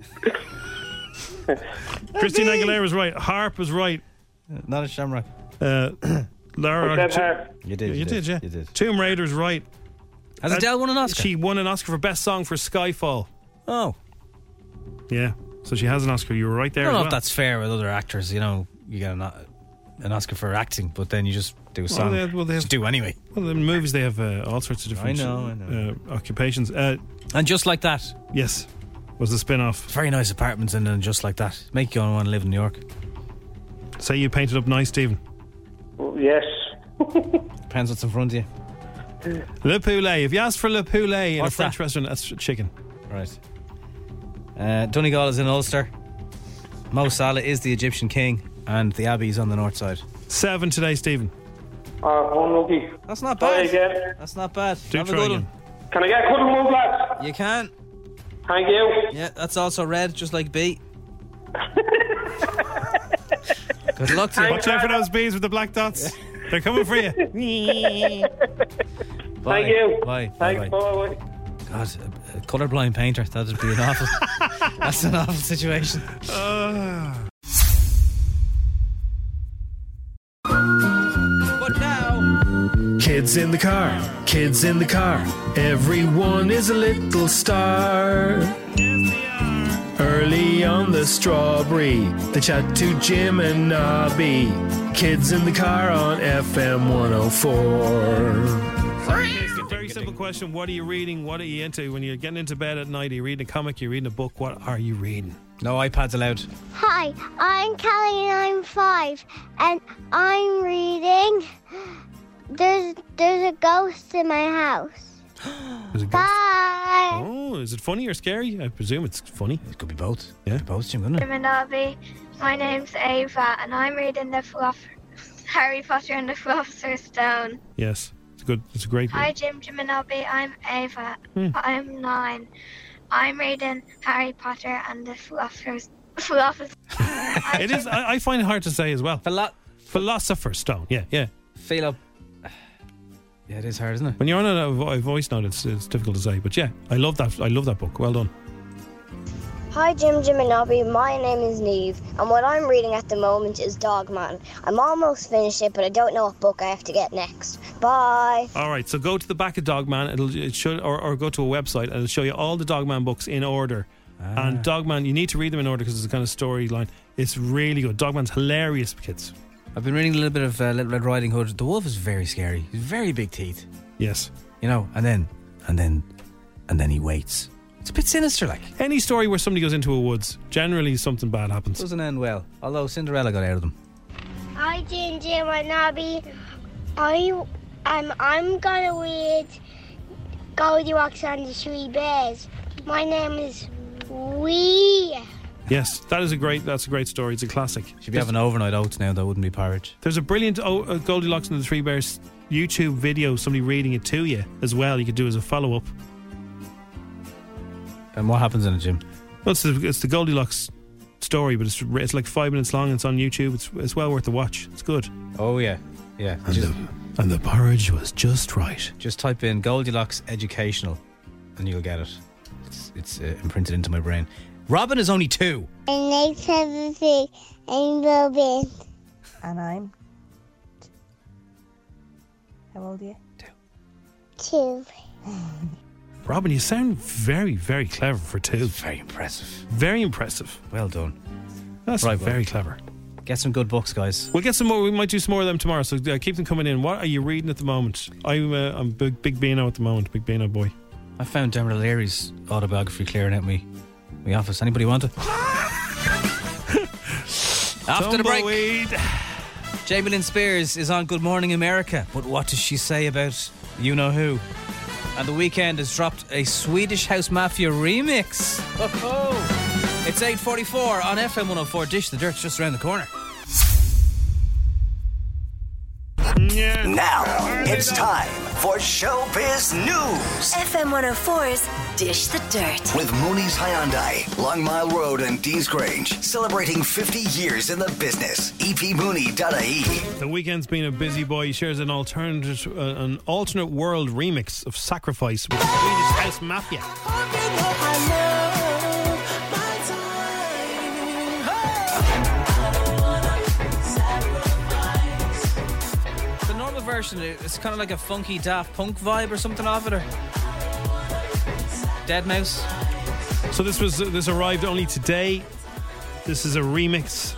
Christine Aguilera was right. Harp was right. Not a shamrock. Uh, Laura. I said Harp. You did. You, You, did, yeah. You did. Tomb Raider's right. Has Adele won an Oscar? She won an Oscar for Best Song for Skyfall. Oh. Yeah. So she has an Oscar. You were right there I don't as know well. if that's fair with other actors. You know, you get an, an Oscar for acting, but then you just do a song. Well, they have, well, they have, just do anyway. Well, in movies they have uh, all sorts of different I know, I know. Uh, occupations. Uh, And Just Like That. yes. Was the spin-off. Very nice apartments and then Just Like That. Make you want to live in New York. Say you painted up nice, Stephen. Yes. Depends what's in front of you. Le Poulet. If you ask for Le Poulet in What's a French that? restaurant, that's chicken. Right. Uh, Donegal is in Ulster. Mo Salah is the Egyptian king, and the Abbey's on the north side. Seven today, Stephen. Oh, unlucky. That's not Try bad. again. That's not bad. Do Have a try good again. one. Can I get a couple more, lads? You can. Thank you. Yeah, that's also red, just like B. Good luck to you. Watch out for those bees with the black dots. They're coming for you. Bye. Thank you. Bye. Bye. Thanks. Bye. Bye. God, a, a colourblind painter. That'd be an awful. That's an awful situation. Uh, But now, Kids in the car, kids in the car. Everyone is a little star. Early on the strawberry, they chat to Jim and Nobby. Kids in the car on F M one oh four. it's a very simple question. What are you reading? What are you into? When you're getting into bed at night, are you reading a comic? Are you reading a book? What are you reading? no iPads allowed. Hi, I'm Kelly and I'm five, and I'm reading. There's there's a ghost in my house. Is it good? Bye. Oh, is it funny or scary? I presume it's funny. It could be both. Yeah. Could be both, Jim, couldn't it? Jim and Nobby. My name's Ava, and I'm reading the Philosopher, Harry Potter and the Philosopher's Stone. Yes, it's good. It's a great book. Hi, Jim, Jim and Nobby. I'm Ava. Hmm. I'm nine. I'm reading Harry Potter and the Philosopher's Philosopher's. It is. I, I find it hard to say as well. Philo- Philosopher's Stone. Yeah, yeah. Philo. Yeah, it is hard, isn't it? When you're on a, vo- a voice note, it's, it's difficult to say. But yeah, I love that. I love that book. Well done. Hi, Jim, Jim and Nobby. My name is Neve, and what I'm reading at the moment is Dogman. I'm almost finished it, but I don't know what book I have to get next. Bye. All right, so go to the back of Dogman. It'll it should or, or go to a website and it'll show you all the Dogman books in order. Ah. And Dogman, you need to read them in order because it's a kind of storyline. It's really good. Dogman's hilarious for kids. I've been reading a little bit of uh, Little Red Riding Hood. The wolf is very scary. He's very big teeth. Yes. You know, and then, and then, and then he waits. It's a bit sinister, like. Any story where somebody goes into a woods, generally something bad happens. Doesn't end well. Although Cinderella got out of them. Hi, Jim, Jim and Nobby. I, I'm, I'm gonna read Goldilocks and the Three Bears. My name is Wee. Yes, that is a great. That's a great story. It's a classic. Should be having overnight oats now. That wouldn't be porridge. There's a brilliant oh, uh, Goldilocks and the Three Bears YouTube video. Somebody reading it to you as well. You could do as a follow up. And what happens in it, Jim? Well, it's the, it's the Goldilocks story, but it's it's like five minutes long. It's on YouTube. It's it's well worth the watch. It's good. Oh yeah, yeah. And, Just, the, and the porridge was just right. just type in Goldilocks educational, and you'll get it. It's it's uh, imprinted into my brain. Robin is only two. And eight seven three, I'm Robin. And I'm How old are you? Two. Robin, you sound very, very clever for two. Very impressive. Very impressive. Well done. That's Right, very well. clever. Get some good books, guys. We'll get some more. We might do some more of them tomorrow. So uh, keep them coming in. What are you reading at the moment? I'm uh, I'm big big Beano at the moment. Big Beano boy. I found Dermot O'Leary's autobiography clearing out me my office. Anybody want it? After the break, Tumbleweed. Jamie Lynn Spears is on Good Morning America. But what does she say about you know who? And The Weeknd has dropped a Swedish House Mafia remix. Oh, it's eight forty-four on F M one oh four. Dish the Dirt's just around the corner. Yeah. Now it's time for Showbiz News F M one oh four's Dish the Dirt. with Mooney's Hyundai, Long Mile Road and Dean's Grange, celebrating fifty years in the business. E P Mooney dot I E. The Weeknd's been a busy boy. He shares an alternate uh, an alternate world remix of Sacrifice with Swedish House Mafia. The normal version, it's kind of like a funky Daft Punk vibe or something of it, or Deadmau five. So this was this arrived only today. This is a remix.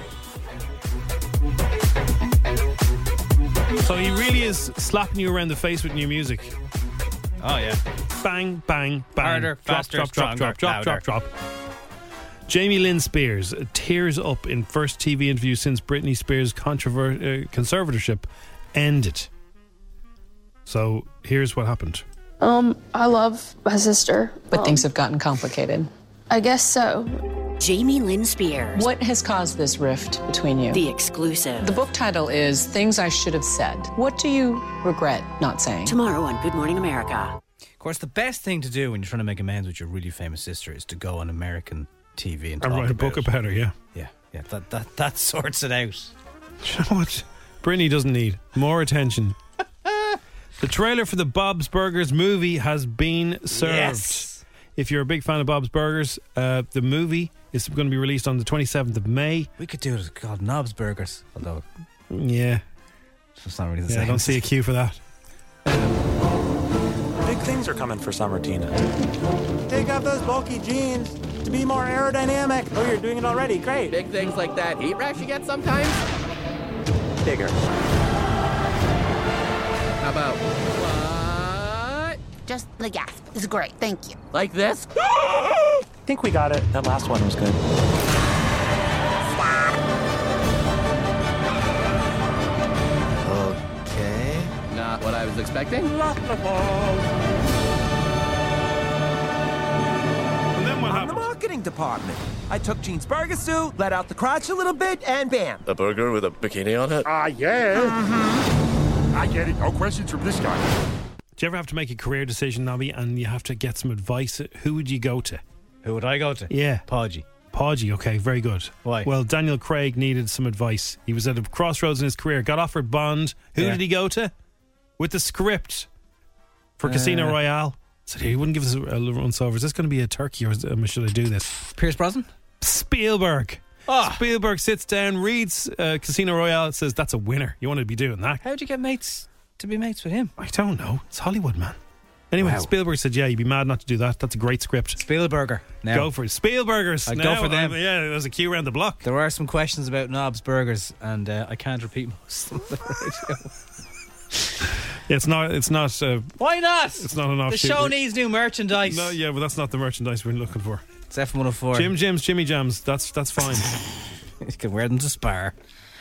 So he really is slapping you around the face with new music. Oh yeah. Bang, bang, bang. Harder, drop, faster, drop, drop, stronger, drop, drop, louder. drop, drop. Jamie Lynn Spears tears up in first T V interview since Britney Spears' controver- uh, conservatorship ended. So here's what happened. Um, I love my sister. But Um, things have gotten complicated. I guess so. Jamie Lynn Spears. What has caused this rift between you? The exclusive. The book title is Things I Should Have Said. What do you regret not saying? Tomorrow on Good Morning America. Of course, the best thing to do when you're trying to make amends with your really famous sister is to go on American T V and talk And write a about book it. about her, yeah. Yeah, yeah, that, that, that sorts it out. You know what? Britney doesn't need more attention. The trailer for the Bob's Burgers movie has been served. Yes. If you're a big fan of Bob's Burgers, uh, the movie is going to be released on the twenty-seventh of May. We could do it called Knobs Burgers, although Yeah. it's not really the Yeah, same. I don't see a queue for that. Big things are coming for summer, Tina. Take off those bulky jeans to be more aerodynamic. Oh, you're doing it already. Great. Big things like that heat rash you get sometimes? Bigger. How about what? Just the gasp. It's great. Thank you. Like this? I think we got it. That last one was good. Okay. Not what I was expecting. And then what I'm the happened? marketing department. I took Jean's burger suit, let out the crotch a little bit, and bam. A burger with a bikini on it? Ah, yeah. Mm-hmm. I get it. No questions from this guy. Do you ever have to make a career decision, Nobby, and you have to get some advice? Who would you go to? Who would I go to? Yeah. Podgy. Podgy, okay, very good. Why? Well, Daniel Craig needed some advice. He was at a crossroads in his career, got offered Bond. Who Yeah. did he go to? With the script for Casino Uh, Royale. Said he wouldn't give us a, a once over. Is this going to be a turkey or is, um, should I do this? Pierce Brosnan? Spielberg. Oh. Spielberg sits down, reads uh, Casino Royale, and says, that's a winner. You want to be doing that. How'd you get mates to be mates with him? I don't know. It's Hollywood, man. Anyway, Wow. Spielberg said, yeah, you'd be mad not to do that. That's a great script. Spielberger. Now. Go for it. Spielbergers. I'd now, go for them. um, yeah, there's a queue around the block. There are some questions about Knobs Burgers, and uh, I can't repeat most of them. on the radio. Yeah, it's not. It's not. Uh, Why not? It's not an The offshoot. show needs new merchandise. No, yeah, but that's not the merchandise we're looking for. It's F M one oh four. Jim Jims, Jimmy Jams. That's that's fine. You can wear them to spar.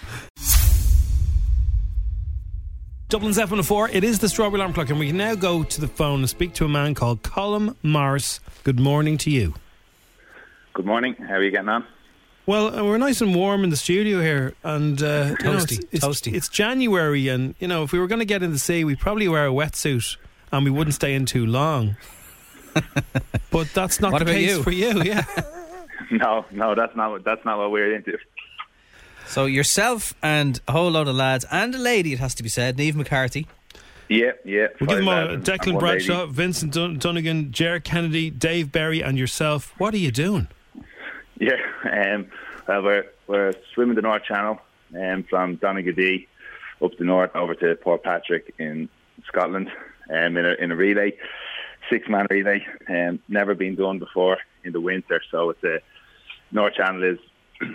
Dublin's F one oh four. It is the Strawberry Alarm Clock, and we can now go to the phone and speak to a man called Colm Morris. Good morning to you. Good morning. How are you getting on? Well, uh, we're nice and warm in the studio here, and uh, you know, Toasty, it's, it's, toasty. It's January, and you know, if we were going to get in the sea, we'd probably wear a wetsuit, and we wouldn't stay in too long. But that's not What the about case you? for you, yeah. No, no, that's not what that's not what we're into. So yourself and a whole load of lads, and a lady, it has to be said, Niamh McCarthy. Yeah, yeah. We'll give them all: five lads and- and Declan one lady. Bradshaw, Vincent Dun- Dunnigan, Ger Kennedy, Dave Berry, and yourself. What are you doing? Yeah, um, well, we're we're swimming the North Channel, um, from Donegal up the north over to Port Patrick in Scotland um, in a in a relay, six man relay. Um, never been done before in the winter, so it's a North Channel is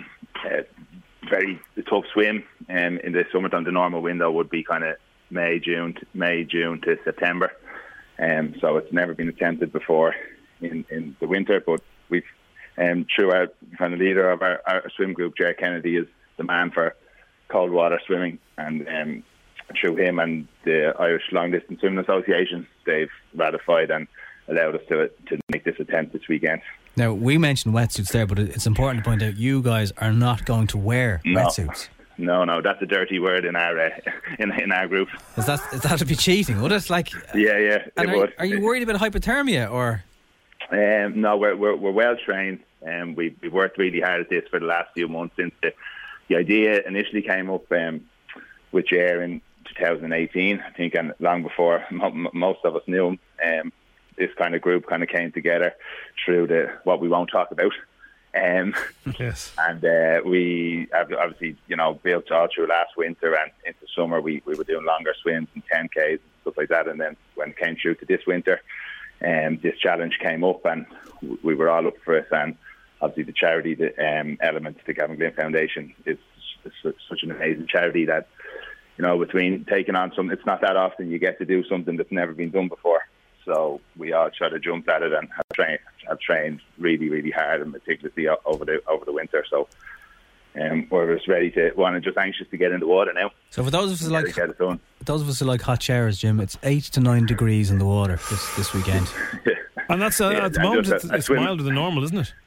a very tough swim. Um, in the summertime, the normal window would be kind of May, June, to, May, June to September. Um, so it's never been attempted before in, in the winter, but we've um, through our kind of leader of our, our swim group, Jerry Kennedy, is the man for cold water swimming, and um, through him and the Irish Long Distance Swimming Association, they've ratified and allowed us to to make this attempt this weekend. Now, we mentioned wetsuits there, but it's important to point out you guys are not going to wear no. wetsuits. No, no, that's a dirty word in our uh, in in our group. Is that is that to be cheating? Would it like? Yeah, yeah, and it are, would. Are you worried about hypothermia or? Um, no, we're we're, we're well trained, and um, we we've worked really hard at this for the last few months since the the idea initially came up um, with Jer in two thousand eighteen, I think, and long before m- most of us knew him. Um, this kind of group kind of came together through the what we won't talk about. Um, yes. And uh, we obviously, you know, built all through last winter and into summer. We, we were doing longer swims and ten Ks and stuff like that. And then when it came through to this winter, um, this challenge came up, and we were all up for it. And obviously, the charity the, um, element, the Gavin Glynn Foundation, is, is such an amazing charity that, you know, between taking on something, it's not that often you get to do something that's never been done before. So we all try to jump at it and have trained, have trained really, really hard and meticulously over the over the winter. So um, we're just ready to, we're just anxious to get in the water now. So for those of us who like, get it done. those of us who like hot showers, Jim, it's eight to nine degrees in the water this this weekend. And that's uh, Yeah, at the and moment just it's, a- a it's swim. milder than normal, isn't it?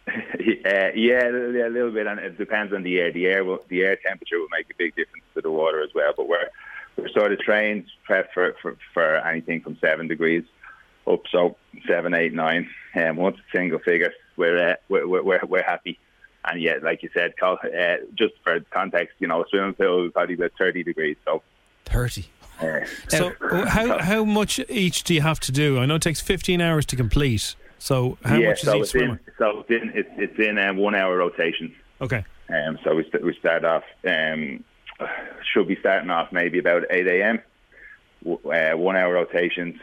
Uh, yeah, a little bit, and it depends on the air. The air, will, the air temperature will make a big difference to the water as well. But we're we're sort of trained, prep for, for, for anything from seven degrees up, so seven, eight, nine. And um, once it's single figures, we're, uh, we're we're we're we're happy. And yet, like you said, Col- uh, just for context, you know, a swimming pool is probably about thirty degrees. So thirty. Uh, So how how much each do you have to do? I know it takes fifteen hours to complete. So how yeah, much is so each it's swimmer? in, so it's in it's, it's in um, one hour rotations. Okay. Um, so we st- we start off. Um, should be starting off maybe about eight a.m. W- uh, one hour rotations,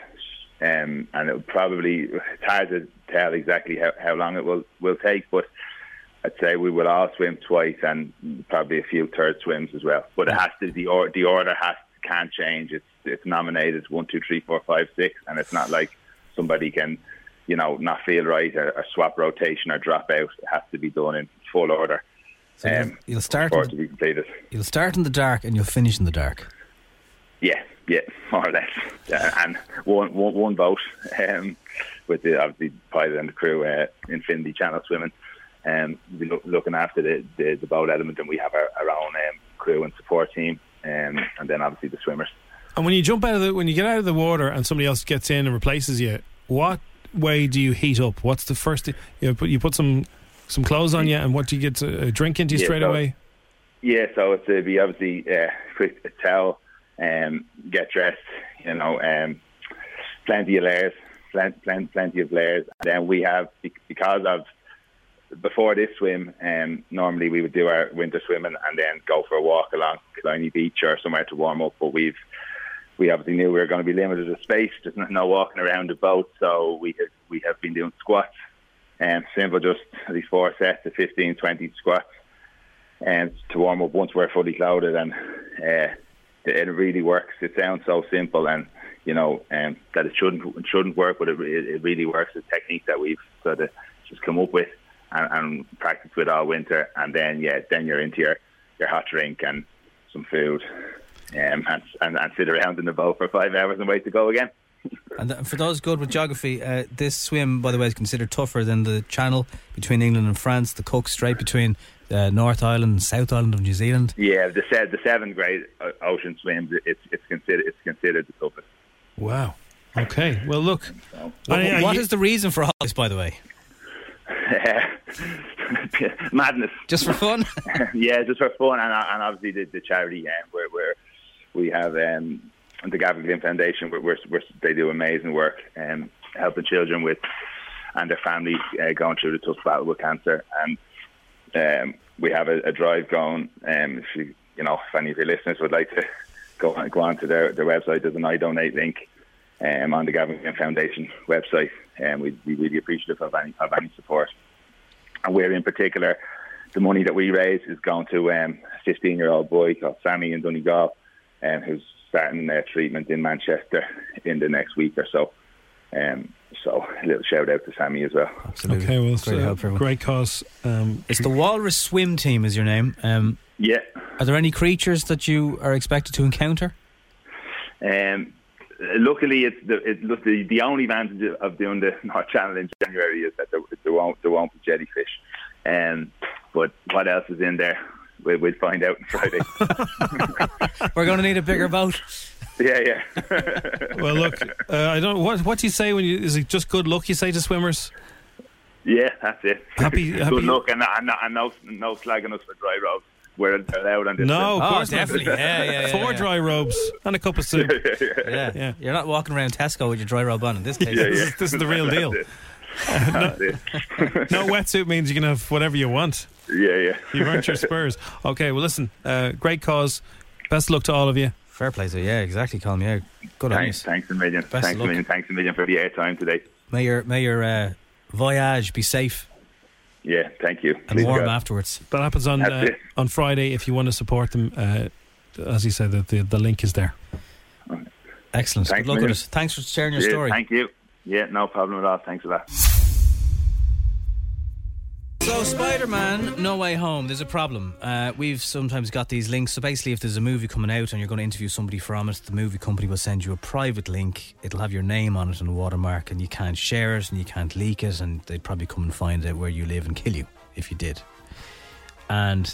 um, and it will probably, it's hard to tell exactly how, how long it will, will take, but I'd say we will all swim twice and probably a few third swims as well. But it has to the or, the order has can't change. It's it's nominated one, two, three, four, five, six, and it's not like somebody can, you know, not feel right or, or swap rotation or drop out. It has to be done in full order. So you'll, you'll start for in it to the, be completed. you'll start in the dark and you'll finish in the dark. Yeah, yeah, more or less. Uh, and one, one, one boat um, with the obviously pilot and the crew, uh, Infinity Channel Swimming, um, we'll be look, looking after the, the, the boat element, and we have our, our own um, crew and support team, um, and then obviously the swimmers. And when you jump out of the when you get out of the water and somebody else gets in and replaces you, what way do you heat up? What's the first thing you put? You put some some clothes on you, and what do you get? A drink into you Yeah, straight so- away? Yeah, so it's uh, be obviously uh, quick a towel, um, get dressed, you know, um, plenty of layers, plenty, plenty, plenty of layers. And then we have, because of, before this swim, um, normally we would do our winter swimming and then go for a walk along Killiney Beach or somewhere to warm up. But we've, we obviously knew we were going to be limited to space, just no- no walking around the boat. So we have, we have been doing squats, and simple, just at least four sets of fifteen, twenty squats, and to warm up once we're fully clothed. And uh, it really works. It sounds so simple, and you know, um, that it shouldn't it shouldn't work, but it, it really works. It's a technique that we've sort of just come up with and, and practiced with all winter. And then, yeah, then you're into your, your hot drink and some food, um, and, and and sit around in the boat for five hours and wait to go again. And th- for those good with geography, uh, this swim, by the way, is considered tougher than the channel between England and France, the Cook Strait between uh, North Island and South Island of New Zealand. Yeah, the se- the seven great o- ocean swims, it's it's considered it's considered the toughest. Wow. Okay. Well, look. What, I- I- what you- is the reason for all this, by the way? Madness. Just for fun? Yeah, just for fun, and, and obviously the, the charity, um, where where we have um, the Gavin Glynn Foundation, where, where, where they do amazing work, um, helping children with and their families uh, going through the tough battle with cancer. And um, we have a, a drive going. Um, if you you know, if any of your listeners would like to go on, go on to their, their website. There's an I Donate link um, on the Gavin Graham Foundation website, and we'd be really appreciative of any of any support. And we're in particular, the money that we raise is going to um, a fifteen-year-old boy called Sammy in Donegal, um, who's starting their treatment in Manchester in the next week or so. Um, so a little shout out to Sammy as well. Absolutely. Okay, well, it's Great a help for everyone. great cause. Um, It's the Walrus Swim Team is your name. Um, yeah. Are there any creatures that you are expected to encounter? Um, luckily, it's the, it, look, the the only advantage of doing the North Channel in January is that there, there won't there won't be jellyfish. Um, but what else is in there? We'll, we'll find out on Friday. We're going to need a bigger boat. Yeah, yeah. Well, look, uh, I don't. What what do you say when you? Is it just good luck you say to swimmers? Yeah, that's it. Happy, Good happy luck, and, and, and no, no slagging us for dry robes. We're allowed on this. No, trip. of course Oh, definitely. not. Yeah, yeah, yeah, Four yeah. dry robes and a cup of soup. Yeah. Yeah. You're not walking around Tesco with your dry robe on in this case. Yeah, This, yeah. is, this is the real deal. That's it. No wetsuit means you can have whatever you want. Yeah, yeah. You've earned your spurs. Okay, well, listen, uh, great cause. Best of luck to all of you. Fair play to you. Yeah, exactly, Colm. Yeah, good on you. Thanks, thanks a million. Best of thanks a luck. million. Thanks a million for the airtime today. May your may your uh, voyage be safe Yeah, thank you. and Please warm God. afterwards. That happens on That's uh, it. on Friday. If you want to support them, uh, as you said, the, the, the link is there. Excellent. Thanks, good luck with million. it. Thanks for sharing your Yeah, story. Thank you. Yeah, no problem at all. Thanks a lot. So, Spider-Man No Way Home, there's a problem. Uh, we've sometimes got these links. So basically, if there's a movie coming out and you're going to interview somebody from it, the movie company will send you a private link. It'll have your name on it and a watermark, and you can't share it and you can't leak it, and they'd probably come and find out where you live and kill you if you did. And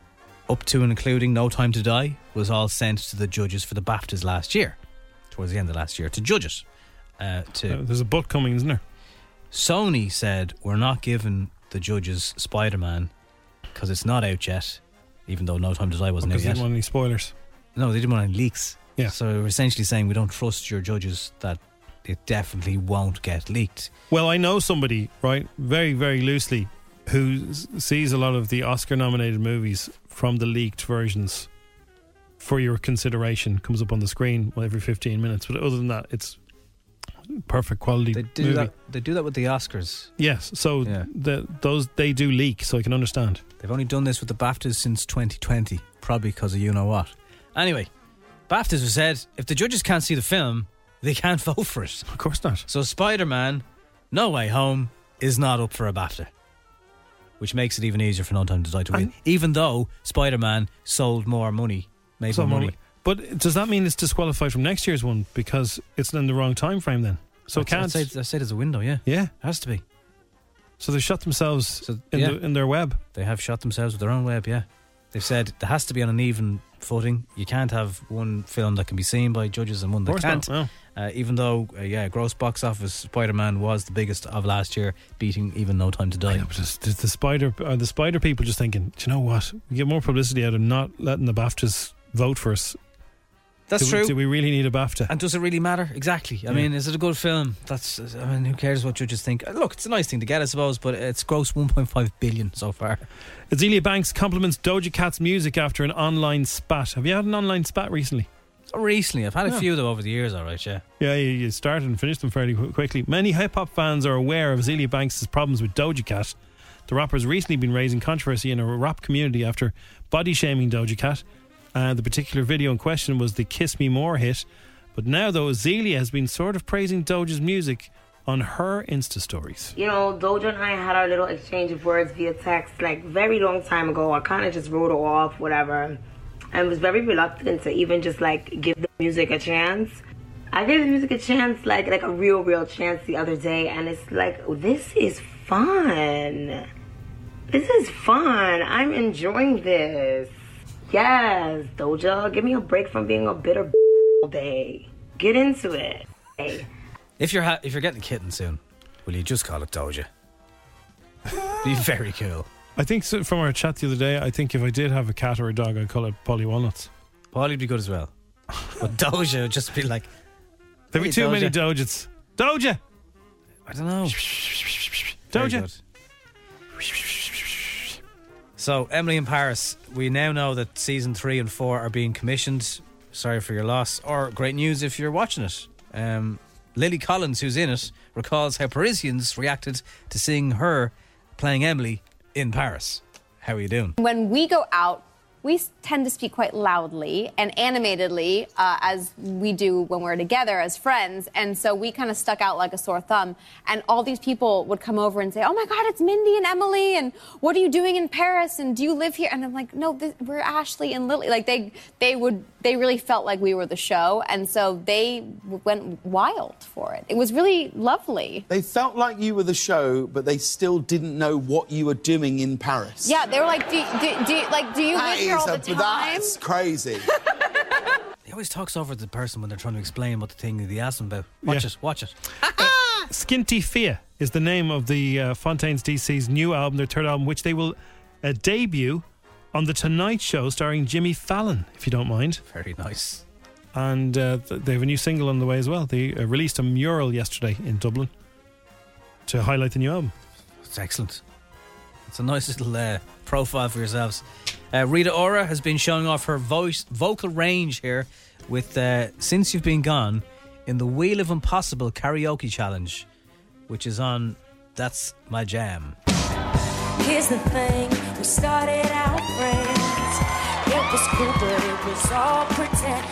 up to and including No Time to Die was all sent to the judges for the BAFTAs last year, towards the end of last year, to judge it. Uh, to Uh, there's a book coming, isn't there? Sony said, we're not giving the judges Spider-Man because it's not out yet, even though No Time to Die wasn't Because out they yet. didn't want any spoilers. No, they didn't want any leaks. Yeah. So we're essentially saying we don't trust your judges that it definitely won't get leaked. Well, I know somebody, right, very, very loosely, who s- sees a lot of the Oscar-nominated movies from the leaked versions for your consideration. Comes up on the screen every fifteen minutes. But other than that, it's perfect quality They do movie. that. They do that with the Oscars. Yes, so Yeah. the, those they do leak, so I can understand. They've only done this with the BAFTAs since twenty twenty, probably because of you know what. Anyway, BAFTAs have said if the judges can't see the film, they can't vote for it. Of course not. So Spider-Man No Way Home is not up for a BAFTA, which makes it even easier for No Time to Die to win, even though Spider-Man sold more money, made So more money. money. But does that mean it's disqualified from next year's one because it's in the wrong time frame then? So it I'd- can't. I'd say, I'd say there's a window, yeah. Yeah. It has to be. So they've shot themselves So, in, yeah. the, in their web. They have shot themselves with their own web, yeah. They've said there has to be on an even footing. You can't have one film that can be seen by judges and one Of that course can't. not, no. Uh, even though, uh, yeah, gross box office, Spider-Man was the biggest of last year, beating even No Time to Die. I know, but just, the, the spider, are the spider people just thinking, do you know what? We get more publicity out of not letting the BAFTAs vote for us. That's do true. We, do we really need a BAFTA? And does it really matter? Exactly. I Yeah. mean, is it a good film? That's. I mean, who cares what judges think? Uh, Look, it's a nice thing to get, I suppose, but it's grossed one point five billion so far. Azealia Banks compliments Doja Cat's music after an online spat. Have you had an online spat recently? Recently, I've had a Yeah. few though over the years. All right, yeah. Yeah, you, you started and finished them fairly qu- quickly. Many hip-hop fans are aware of Azealia Banks' problems with Doja Cat. The rapper has recently been raising controversy in a rap community after body-shaming Doja Cat. Uh, the particular video in question was the Kiss Me More hit. But now, though, Azealia has been sort of praising Doja's music on her Insta stories. You know, Doja and I had our little exchange of words via text like very long time ago. I kind of just wrote her off, whatever, and was very reluctant to even just like give the music a chance. I gave the music a chance, like like a real, real chance the other day, and it's like, oh, this is fun. This is fun. I'm enjoying this. Yes, Doja, give me a break from being a bitter all day. Get into it. Hey. If you're ha- if you're getting a kitten soon, will you just call it Doja? Be very cool. I think so, from our chat the other day, I think if I did have a cat or a dog, I'd call it Polly Walnuts. Polly'd be good as well. But Doja would just be like... There'd be Hey, too Doja. many Dojats. Doja! I don't know. Very Doja! good. So, Emily in Paris, we now know that season three and four are being commissioned. Sorry for your loss. Or great news if you're watching it. Um, Lily Collins, who's in it, recalls how Parisians reacted to seeing her playing Emily in Paris. How are you doing? When we go out, we tend to speak quite loudly and animatedly, uh, as we do when we're together as friends. And so we kind of stuck out like a sore thumb. And all these people would come over and say, oh my God, it's Mindy and Emily. And what are you doing in Paris? And do you live here? And I'm like, no, this, we're Ashley and Lily. Like they, they would, they really felt like we were the show. And so they went wild for it. It was really lovely. They felt like you were the show, but they still didn't know what you were doing in Paris. Yeah, they were like, do, do, do, like, do you live here all the time? That's crazy. He always talks over the person when they're trying to explain what the thing that he asked them about. Watch Yeah. it, watch it. Skinty Fia is the name of the uh, Fontaines D C's new album, their third album, which they will uh, debut on The Tonight Show starring Jimmy Fallon, if you don't mind. Very nice. And uh, th- they have a new single on the way as well. They uh, released a mural yesterday in Dublin to highlight the new album. It's excellent. It's a nice little uh, profile for yourselves. Uh, Rita Ora has been showing off her voice vocal range here with uh, Since You've Been Gone in the Wheel of Impossible karaoke challenge, which is on That's My Jam. Here's the thing, we started out friends. It was cool, but it was all pretend.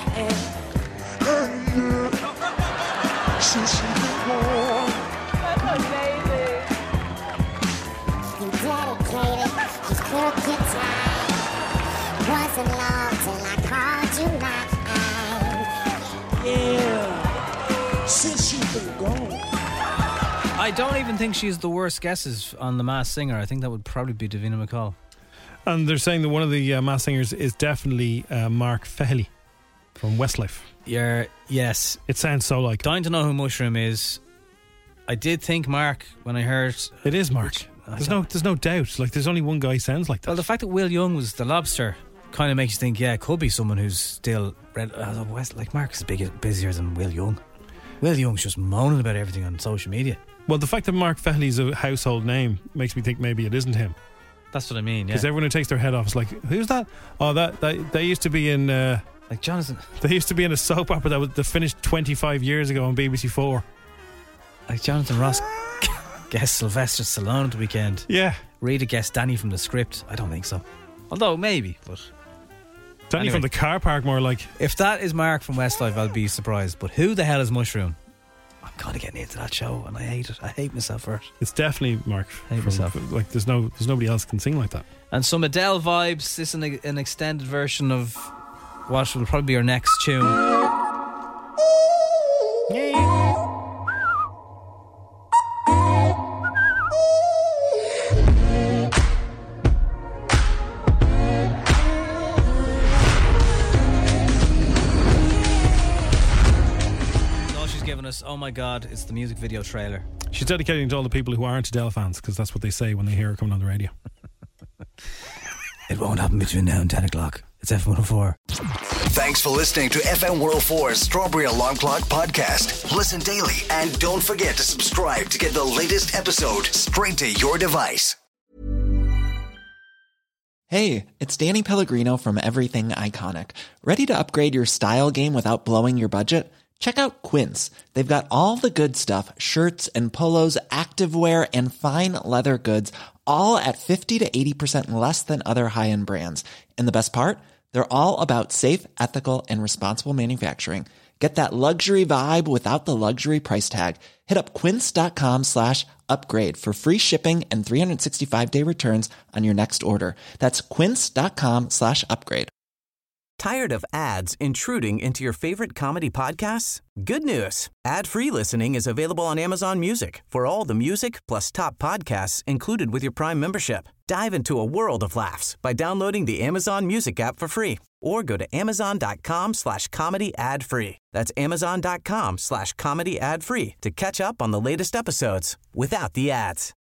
Since you've been gone. Baby. You dedicated his crooked time. Wasn't long till I called you mine. Yeah. Since you've been gone. I don't even think she's the worst guesses on The Masked Singer. I think that would probably be Davina McCall. And they're saying that one of the uh, Masked Singers is definitely uh, Mark Fehley from Westlife. Yeah, yes. It sounds so like. Dying to know who Mushroom is. I did think Mark when I heard it is Mark. Which, there's no, there's no doubt. Like, there's only one guy who sounds like that. Well, the fact that Will Young was the Lobster kind of makes you think, yeah, it could be someone who's still red. Uh, West, like Mark is bigger, busier than Will Young. Will Young's just moaning about everything on social media. Well, the fact that Mark Fehley's a household name makes me think maybe it isn't him. That's what I mean, yeah. Because everyone who takes their head off is like, who's that? Oh, that, that they used to be in uh, like Jonathan. They used to be in a soap opera that was that finished twenty-five years ago on B B C Four. Like Jonathan Ross guessed Sylvester Stallone at the weekend. Yeah. Rita guessed Danny from The Script. I don't think so. Although maybe, but Danny anyway. from the car park, more like. If that is Mark from Westlife, I'll be surprised. But who the hell is Mushroom? I'm kind of getting into that show, and I hate it. I hate myself for it. It's definitely Mark. I hate from, myself. Like, there's no, there's nobody else can sing like that. And some Adele vibes. This is an, an extended version of what will probably be our next tune. All she's given us, oh my god, it's the music video trailer. She's dedicating to all the people who aren't Adele fans, because that's what they say when they hear her coming on the radio. It won't happen between now and ten o'clock. It's F one oh four. Thanks for listening to F M one oh four's Strawberry Alarm Clock podcast. Listen daily and don't forget to subscribe to get the latest episode straight to your device. Hey, it's Danny Pellegrino from Everything Iconic. Ready to upgrade your style game without blowing your budget? Check out Quince. They've got all the good stuff, shirts and polos, activewear, and fine leather goods, all at fifty to eighty percent less than other high-end brands. And the best part? They're all about safe, ethical, and responsible manufacturing. Get that luxury vibe without the luxury price tag. Hit up quince.com slash upgrade for free shipping and three sixty-five day returns on your next order. That's quince.com slash upgrade. Tired of ads intruding into your favorite comedy podcasts? Good news. Ad-free listening is available on Amazon Music for all the music plus top podcasts included with your Prime membership. Dive into a world of laughs by downloading the Amazon Music app for free or go to amazon.com slash comedy ad free. That's amazon.com slash comedy ad free to catch up on the latest episodes without the ads.